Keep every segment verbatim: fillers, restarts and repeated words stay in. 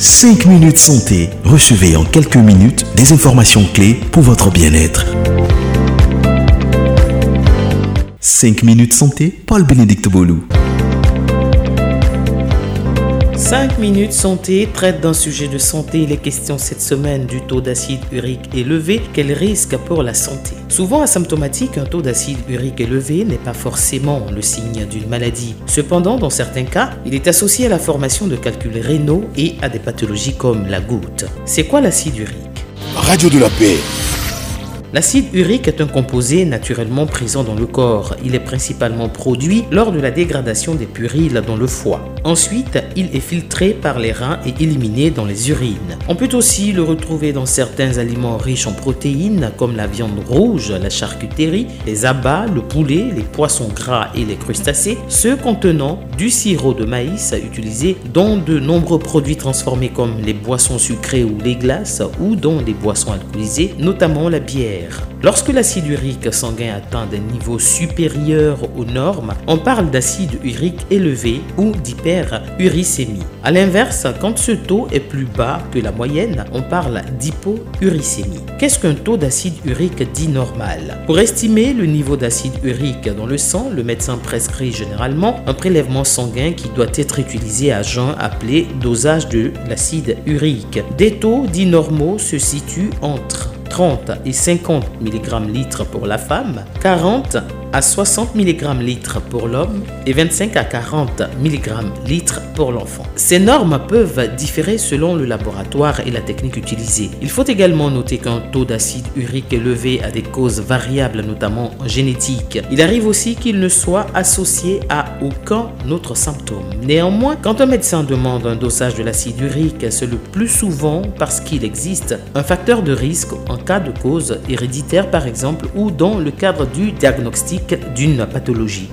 cinq minutes santé. Recevez en quelques minutes des informations clés pour votre bien-être. cinq minutes santé, Paul-Bénédicte Bolou. cinq minutes santé traite d'un sujet de santé. Il est question cette semaine du taux d'acide urique élevé. Quel risque pour la santé? Souvent asymptomatique, un taux d'acide urique élevé n'est pas forcément le signe d'une maladie. Cependant, dans certains cas, il est associé à la formation de calculs rénaux et à des pathologies comme la goutte. C'est quoi l'acide urique? Radio de la paix. L'acide urique est un composé naturellement présent dans le corps. Il est principalement produit lors de la dégradation des purines dans le foie. Ensuite, il est filtré par les reins et éliminé dans les urines. On peut aussi le retrouver dans certains aliments riches en protéines comme la viande rouge, la charcuterie, les abats, le poulet, les poissons gras et les crustacés, ceux contenant du sirop de maïs utilisé dans de nombreux produits transformés comme les boissons sucrées ou les glaces ou dans les boissons alcoolisées, notamment la bière. Lorsque l'acide urique sanguin atteint des niveaux supérieurs aux normes, on parle d'acide urique élevé ou d'hyperuricémie. A l'inverse, quand ce taux est plus bas que la moyenne, on parle d'hypouricémie. Qu'est-ce qu'un taux d'acide urique dit normal? Pour estimer le niveau d'acide urique dans le sang, le médecin prescrit généralement un prélèvement sanguin qui doit être utilisé à jeun appelé dosage de l'acide urique. Des taux dits normaux se situent entre trente et cinquante milligrammes litres pour la femme, quarante à soixante milligrammes litres pour l'homme et vingt-cinq à quarante milligrammes litres pour l'enfant. Ces normes peuvent différer selon le laboratoire et la technique utilisée. Il faut également noter qu'un taux d'acide urique élevé a des causes variables, notamment génétiques. Il arrive aussi qu'il ne soit associé à aucun autre symptôme. Néanmoins, quand un médecin demande un dosage de l'acide urique, c'est le plus souvent parce qu'il existe un facteur de risque en cas de cause héréditaire par exemple ou dans le cadre du diagnostic d'une pathologie.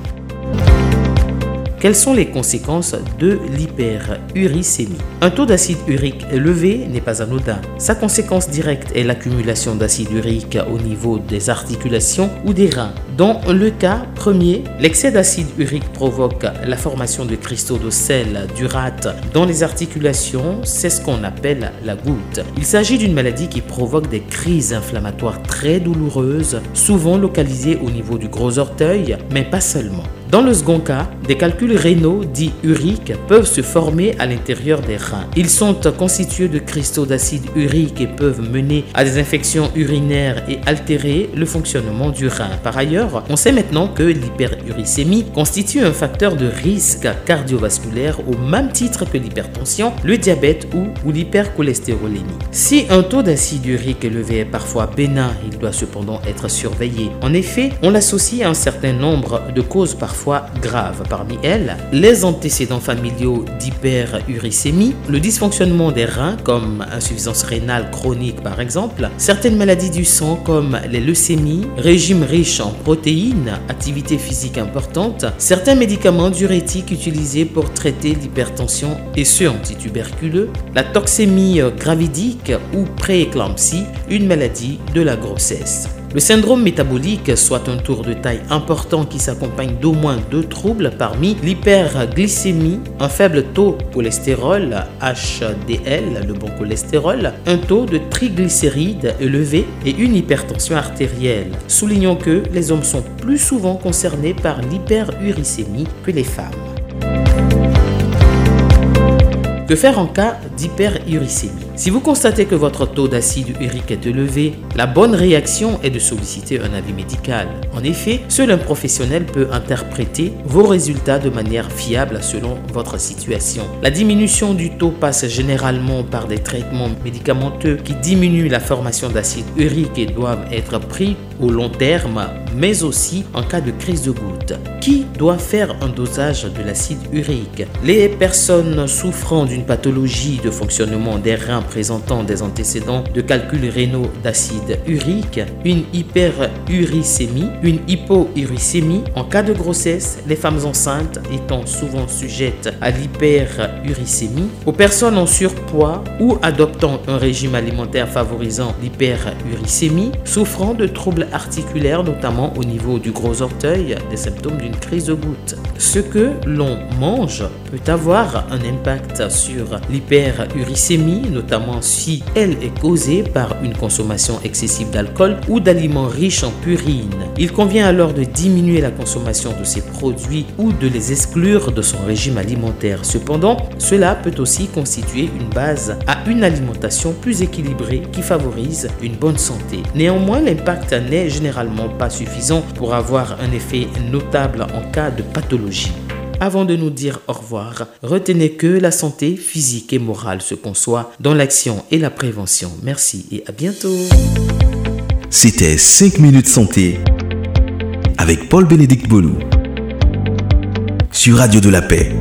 Quelles sont les conséquences de l'hyperuricémie? Un taux d'acide urique élevé n'est pas anodin. Sa conséquence directe est l'accumulation d'acide urique au niveau des articulations ou des reins. Dans le cas premier, l'excès d'acide urique provoque la formation de cristaux de sel d'urate dans les articulations. C'est ce qu'on appelle la goutte. Il s'agit d'une maladie qui provoque des crises inflammatoires très douloureuses, souvent localisées au niveau du gros orteil, mais pas seulement. Dans le second cas, des calculs rénaux dits uriques peuvent se former à l'intérieur des reins. Ils sont constitués de cristaux d'acide urique et peuvent mener à des infections urinaires et altérer le fonctionnement du rein. Par ailleurs, on sait maintenant que l'hyperuricémie constitue un facteur de risque cardiovasculaire au même titre que l'hypertension, le diabète ou, ou l'hypercholestérolémie. Si un taux d'acide urique élevé est parfois bénin, il doit cependant être surveillé. En effet, on l'associe à un certain nombre de causes parfois graves. Parmi elles, les antécédents familiaux d'hyperuricémie, le dysfonctionnement des reins comme insuffisance rénale chronique par exemple, certaines maladies du sang comme les leucémies, régime riche en protéines, activité physique importante, certains médicaments diurétiques utilisés pour traiter l'hypertension et ceux antituberculeux, la toxémie gravidique ou prééclampsie, une maladie de la grossesse. Le syndrome métabolique, soit un tour de taille important qui s'accompagne d'au moins deux troubles parmi l'hyperglycémie, un faible taux de cholestérol, H D L, le bon cholestérol, un taux de triglycérides élevé et une hypertension artérielle. Soulignons que les hommes sont plus souvent concernés par l'hyperuricémie que les femmes. Que faire en cas d'hyperuricémie? Si vous constatez que votre taux d'acide urique est élevé, la bonne réaction est de solliciter un avis médical. En effet, seul un professionnel peut interpréter vos résultats de manière fiable selon votre situation. La diminution du taux passe généralement par des traitements médicamenteux qui diminuent la formation d'acide urique et doivent être pris au long terme, mais aussi en cas de crise de goutte. Qui doit faire un dosage de l'acide urique? Les personnes souffrant d'une pathologie de fonctionnement des reins présentant des antécédents de calculs rénaux d'acide urique, une hyperuricémie, une hypouricémie. En cas de grossesse, les femmes enceintes étant souvent sujettes à l'hyperuricémie, aux personnes en surpoids ou adoptant un régime alimentaire favorisant l'hyperuricémie, souffrant de troubles articulaires, notamment au niveau du gros orteil, des symptômes d'une crise de goutte. Ce que l'on mange peut avoir un impact sur l'hyperuricémie l'hyperuricémie, notamment si elle est causée par une consommation excessive d'alcool ou d'aliments riches en purine. Il convient alors de diminuer la consommation de ces produits ou de les exclure de son régime alimentaire. Cependant, cela peut aussi constituer une base à une alimentation plus équilibrée qui favorise une bonne santé. Néanmoins, l'impact n'est généralement pas suffisant pour avoir un effet notable en cas de pathologie. Avant de nous dire au revoir, retenez que la santé physique et morale se conçoit dans l'action et la prévention. Merci et à bientôt. C'était cinq minutes santé avec Paul-Bénédicte Bolou sur Radio de la Paix.